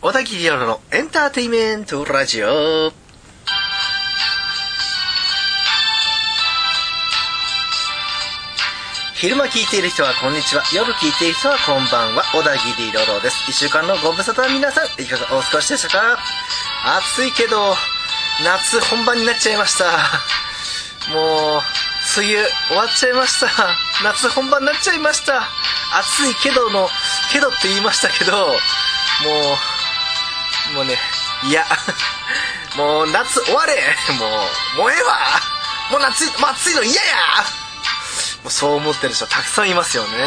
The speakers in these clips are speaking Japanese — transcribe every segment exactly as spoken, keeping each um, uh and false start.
小田切洋のエンターテイメントラジオ。昼間聞いている人はこんにちは、夜聞いている人はこんばんは。小田切洋です。一週間のご無沙汰は皆さんいかがお過ごしでしたか？暑いけど夏本番になっちゃいました。もう梅雨終わっちゃいました。夏本番になっちゃいました。暑いけどのけどって言いましたけど、もうもうね、いやもう夏終われ、もうもうええわ、もう夏い、もう暑いの嫌や、もうそう思ってる人たくさんいますよね、うん、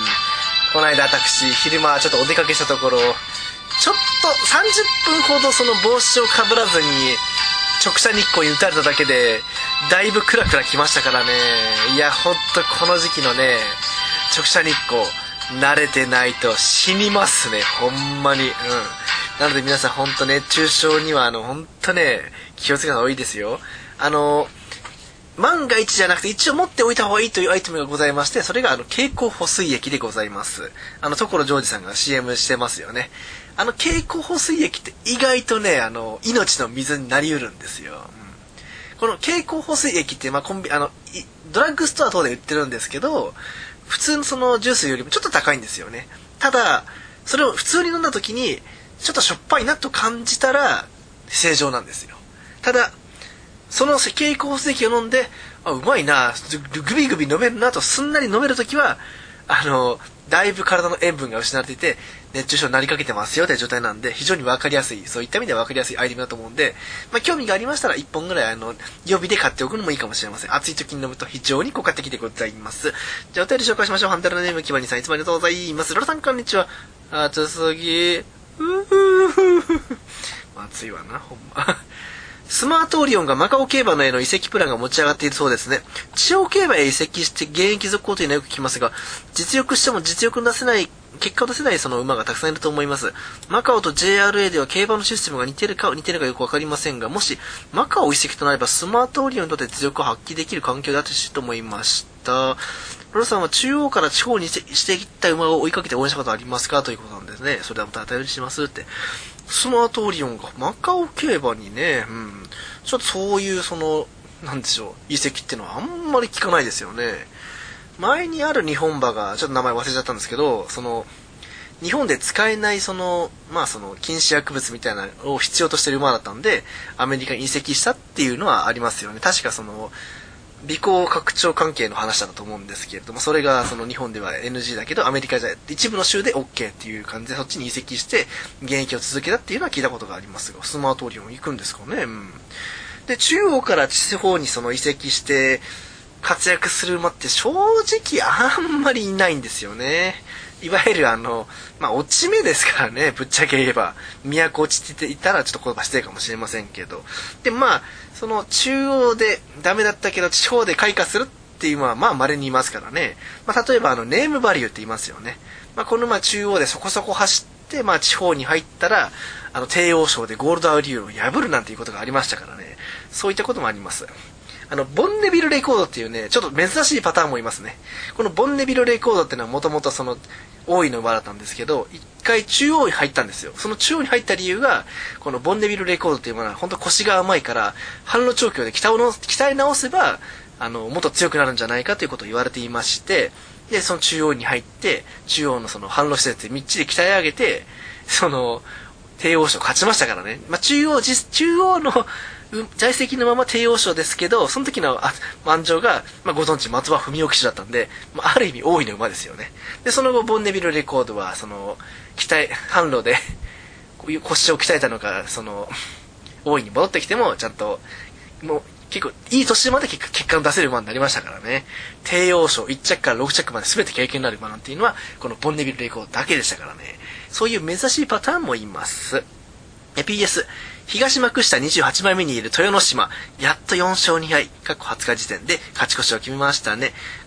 この間私昼間ちょっとお出かけしたところ、ちょっとさんじゅっぷんほどその帽子をかぶらずに直射日光に打たれただけでだいぶクラクラきましたからね。いやほんとこの時期のね直射日光慣れてないと死にますね、ほんまに。うん。なので皆さんほんと熱中症にはあのほんとね気をつけた方がいいですよ。あの万が一じゃなくて一応持っておいた方がいいというアイテムがございまして、それがあの経口補水液でございます。あの所ジョージさんが シーエム してますよね。あの経口補水液って意外とねあの命の水になりうるんですよ。うん、この経口補水液ってまあコンビあのドラッグストア等で売ってるんですけど、普通のそのジュースよりもちょっと高いんですよね。ただそれを普通に飲んだ時にちょっとしょっぱいなと感じたら正常なんですよ。ただその経口補水液を飲んで、あうまいな、グビグビ飲めるなとすんなり飲める時はあのだいぶ体の塩分が失われていて熱中症になりかけてますよという状態なんで、非常に分かりやすい、そういった意味では分かりやすいアイテムだと思うんで、まあ、興味がありましたらいっぽんぐらいあの予備で買っておくのもいいかもしれません。暑い時に飲むと非常に効果的でございます。じゃあお便り紹介しましょう。ハンダルネームキバニさん、いつもありがとうございます。ロロさんこんにちは。暑すぎうふふふ暑いわなほんま。スマートオリオンがマカオ競馬のへの移籍プランが持ち上がっているそうですね。地方競馬へ移籍して現役続行というのはよく聞きますが、実力しても実力の出せない、結果を出せないその馬がたくさんいると思います。マカオと ジェイアールエー では競馬のシステムが似てるか似てるかよくわかりませんが、もしマカオ移籍となればスマートオリオンにとって実力を発揮できる環境であってほしいと思いました。ロロさんは中央から地方にしていった馬を追いかけて応援したことありますかということなんですね。それではまたお便りしますって。スマートオリオンがマカオ競馬にね、うん、ちょっとそういうそのなんでしょう移籍っていうのはあんまり聞かないですよね。前にある日本馬がちょっと名前忘れちゃったんですけど、その日本で使えないそのまあその禁止薬物みたいなのを必要としてる馬だったんでアメリカに移籍したっていうのはありますよね。確かその尾行拡張関係の話だと思うんですけれども、それがその日本では エヌジー だけどアメリカじゃ一部の州で OK っていう感じでそっちに移籍して現役を続けたっていうのは聞いたことがありますが、スマートオリオン行くんですかね。うん、で中央から地方にその移籍して活躍する馬って正直あんまりいないんですよね。いわゆるあのまあ落ち目ですからね、ぶっちゃけ言えば都落ちていたらちょっと言葉失礼かもしれませんけど、でまあその中央でダメだったけど地方で開花するっていうのはまあ稀にいますからね。まあ、例えばあのネームバリューって言いますよね。まあ、このまあ中央でそこそこ走ってまあ地方に入ったらあの帝王賞でゴールドアリューを破るなんていうことがありましたからね。そういったこともあります。あのボンネビルレコードっていうねちょっと珍しいパターンもいますね。このボンネビルレコードっていうのはもともとその大井の馬だったんですけど、一回中央に入ったんですよ。その中央に入った理由がこのボンネビルレコードっていうものは本当腰が甘いから反路調教で鍛え直鍛え直せばあのもっと強くなるんじゃないかということを言われていまして、でその中央に入って中央のその反路施設でみっちり鍛え上げてその帝王賞勝ちましたからね。まあ、中央中央の在籍のまま帝王賞ですけど、その時の満場が、まあ、ご存知松葉文雄騎手だったんで、まあ、ある意味大いの馬ですよね。でその後ボンネビルレコードはその鍛え販路で腰を鍛えたのかその大いに戻ってきてもちゃんともう結構いい年まで結果を出せる馬になりましたからね。帝王賞いっ着からろく着まで全て経験のある馬なんていうのはこのボンネビルレコードだけでしたからね。そういう珍しいパターンもいます。ピーエス 東幕下にじゅうはちまいめにいる豊ノ島、やっとよんしょうにはい、過去はつか時点で勝ち越しを決めましたね。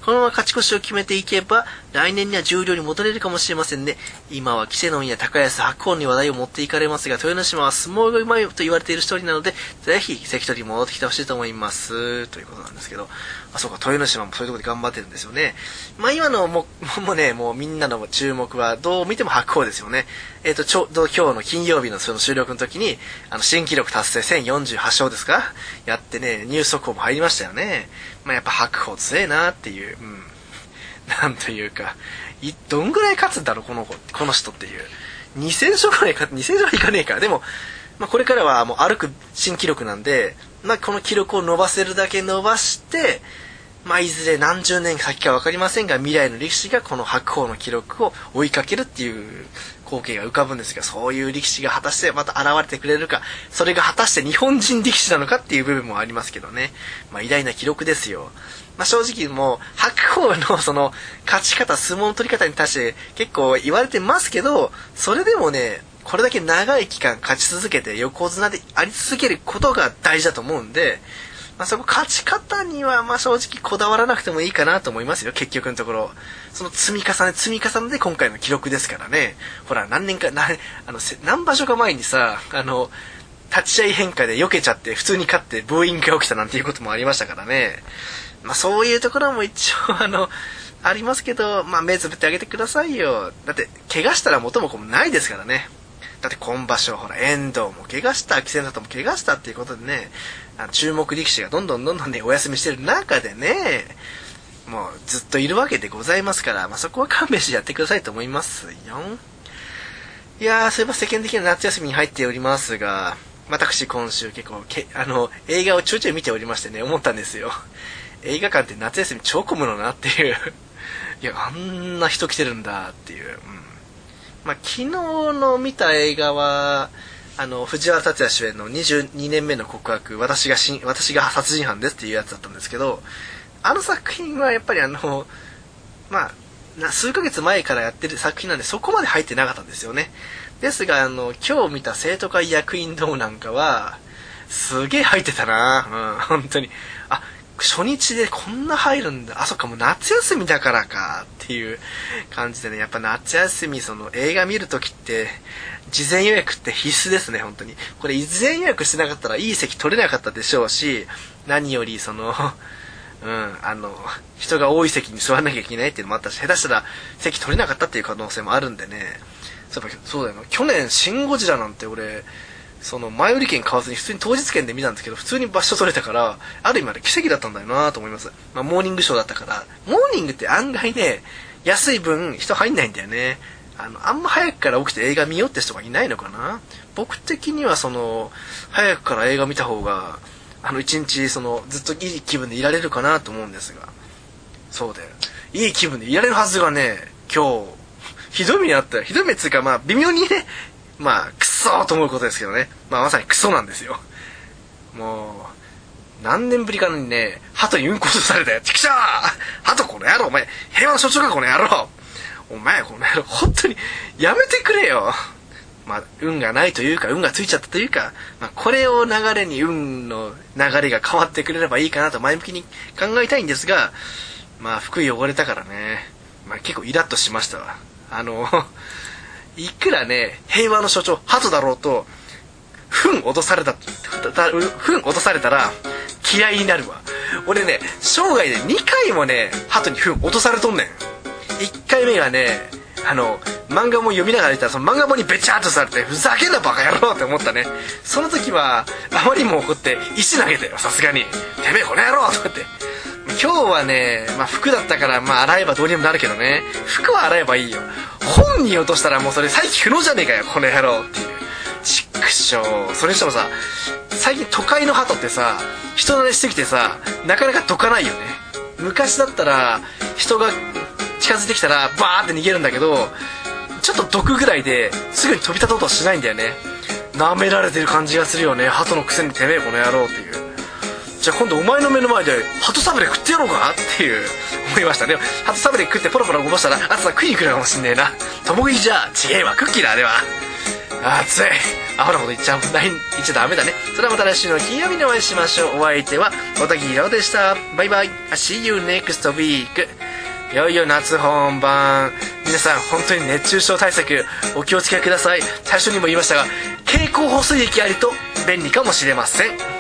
このまま勝ち越しを決めていけば来年には十両に戻れるかもしれませんね。今は稀勢の海や高安、白鵬に話題を持っていかれますが、豊ノ島は相撲がうまいと言われている一人なので、ぜひ関取に戻ってきてほしいと思いますということなんですけど、あ、そうか、豊ノ島もそういうところで頑張ってるんですよね。まあ今のももうね、もうみんなの注目はどう見ても白鵬ですよね。えっ、ー、とちょうど今日の金曜日のその収録の時にあの新記録達成せんよんじゅうはち勝ですかやってね、ニュース速報も入りましたよね。まあやっぱ白鵬強えなっていう、うん、なんというか、いどんぐらい勝つんだろうこの子この人っていう。にせん勝ぐらい勝つ、にせん勝はいかねえか。でもまあこれからはもう歩く新記録なんで、まあこの記録を伸ばせるだけ伸ばして、まあいずれ何十年先か分かりませんが、未来の力士がこの白鵬の記録を追いかけるっていう光景が浮かぶんですが、そういう力士が果たしてまた現れてくれるか、それが果たして日本人力士なのかっていう部分もありますけどね。まあ偉大な記録ですよ。まあ正直もう白鵬のその勝ち方、相撲の取り方に対して結構言われてますけど、それでもね、これだけ長い期間勝ち続けて横綱であり続けることが大事だと思うんで、まあ、そこ勝ち方にはまあ正直こだわらなくてもいいかなと思いますよ。結局のところその積み重ね積み重ねで今回の記録ですからね。ほら何年かなあの何場所か前にさ、あの立ち合い変化で避けちゃって普通に勝ってブーイングが起きたなんていうこともありましたからね。まあそういうところも一応あのありますけど、まあ目つぶってあげてくださいよ。だって怪我したら元も子もないですからね。だって今場所ほら遠藤も怪我した、稀勢の里も怪我したっていうことでね、あの注目力士がどんどんどんどんねお休みしてる中でね、もうずっといるわけでございますから、まあ、そこは勘弁してやってくださいと思いますよ。いやー、そういえば世間的な夏休みに入っておりますが、私今週結構けあの映画をちょいちょい見ておりましてね、思ったんですよ。映画館って夏休み超混むのなっていういや、あんな人来てるんだっていう、うん、まあ、昨日の見た映画はあの藤原竜也主演のにじゅうにねんめの告白、私がし私が殺人犯ですっていうやつだったんですけど、あの作品はやっぱりあのまあ数ヶ月前からやってる作品なんでそこまで入ってなかったんですよね。ですがあの今日見た生徒会役員堂なんかはすげえ入ってたな、うん、本当に。あ、初日でこんな入るんだ、あ、そっか、もう夏休みだからかっていう感じでね、やっぱ夏休みその映画見るときって事前予約って必須ですね。本当にこれ事前予約してなかったらいい席取れなかったでしょうし、何よりそのうんあの人が多い席に座らなきゃいけないっていうのもあったし、下手したら席取れなかったっていう可能性もあるんでね。そういえばそうだよな、去年シン・ゴジラなんて俺その前売り券買わずに普通に当日券で見たんですけど、普通に場所取れたから、ある意味あれ奇跡だったんだよなと思います。まあモーニングショーだったから。モーニングって案外ね、安い分人入んないんだよね。あのあんま早くから起きて映画見ようって人がいないのかな。僕的にはその早くから映画見た方があの一日そのずっといい気分でいられるかなと思うんですが、そうだよ、いい気分でいられるはずがね、今日ひどい目にあったよ。ひどい目っていうか、まあ微妙にね、まあクソーと思うことですけどね、まあまさにクソなんですよ。もう何年ぶりかにね、鳩にうんこされたよ。ちくしょー、鳩この野郎、お前平和の象徴かこの野郎、お前この野郎本当にやめてくれよ。まあ運がないというか運がついちゃったというか、まあ、これを流れに運の流れが変わってくれればいいかなと前向きに考えたいんですが、まあ服汚れたからね、まあ、結構イラッとしましたわ。あのいくらね平和の象徴鳩だろうと、糞落とされた糞落とされたら嫌いになるわ。俺ね生涯でにかいもね鳩に糞落とされとんねん。いっかいめがね、あの漫画も読みながらいたらその漫画もにべちゃーっとされて、ふざけんなバカ野郎って思ったね。その時はあまりにも怒って石投げたよ、さすがに。てめえこの野郎とかって。今日はね、まあ、服だったからまあ洗えばどうにもなるけどね、服は洗えばいいよ。本に落としたらもうそれ再起不能じゃねえかよこの野郎っていう。ちっくしょう。それにしてもさ、最近都会の鳩ってさ人慣れしてきてさ、なかなかどかないよね。昔だったら人が近づいてきたらバーって逃げるんだけど、ちょっと毒ぐらいですぐに飛び立とうとはしないんだよね。舐められてる感じがするよね、鳩のくせにてめえこの野郎っていう。じゃあ今度お前の目の前で鳩サブレ食ってやろうかっていう思いましたね。鳩サブレ食ってポロポロこぼしたらあとさ食いに来るかもしんねえな。ともぎじゃちげえわ、クッキーだあれは。熱い、アホなこと言っちゃう言っちゃダメだね。それはまた来週の金曜日にお会いしましょう。お相手は小田切亮でした。バイバイ。 See you next week. いよいよ夏本番、皆さん本当に熱中症対策お気をつけください。最初にも言いましたが、経口補水液ありと便利かもしれません。